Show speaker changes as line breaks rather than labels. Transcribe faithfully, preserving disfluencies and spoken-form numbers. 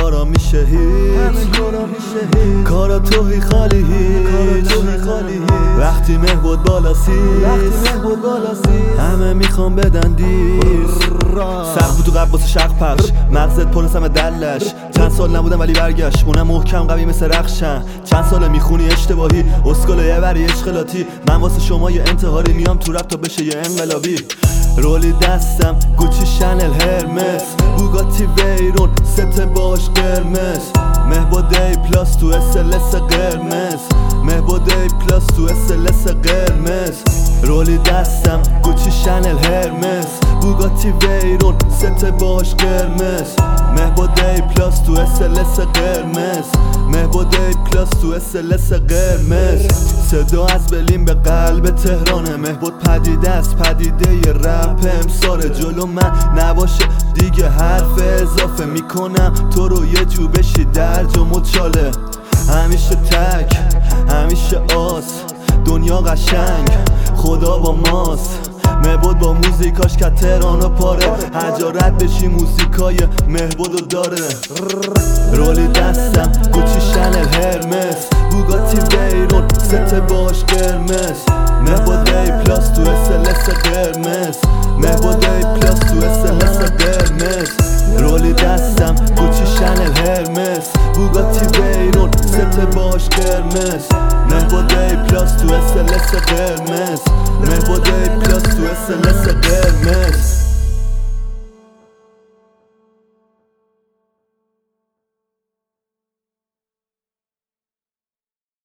کارا میشه هیچ، کارا توهی خالی هیچ. وقتی مهبود بالا سیست همه میخوام بدن دیر. سقف تو قب واسه شق پخش، مغزت پر نسم دلش. چند سال نبودم ولی برگشت، اونم محکم قوی مثل رخشن. چند ساله میخونی اشتباهی، اسکله یه بری اشخلاتی. من واسه شما یه انتحاری میام تو رپ تا بشه یه انقلابی. رولی دستم گوچی شنل هرمس، بوگاتی ویرون ست باش قرمز. مهبود ای پلاس تو اسلس قرمز، مهبود ای پلاس تو اسلس قرمز. رولی دستم گوچی شنل هرمس، بوگاتی ویرون ست باش قرمز. مهبود ای پلاس تو اسلس قرمز، مهبود ای پلاس تو اسلس قرمز. صدا از برلین به قلب تهرانه، مهبود پدیده است پدیده ی رپ امسال. جلو من نباشه دیگه حرف اضافه، میکنم تو رو یه جو بشی درج و مچاله. همیشه تک همیشه آس، دنیا قشنگ خدا با ماست. مهبود با موزیکاش که تهرانو پاره، حجارت بشی موزیکای مهبودو داره. رولی دستم گوچی شنل هرمس، بوگاتی ویرون ست باش قرمز. مهبود ای پلاس تو اسلس قرمز، مهبود ای پلاس تو اسلس قرمز. رولی دستم گوچی شنل هرمس، بوگاتی ویرون ست باش قرمز. مهبود ای پلاس تو اسلس قرمز.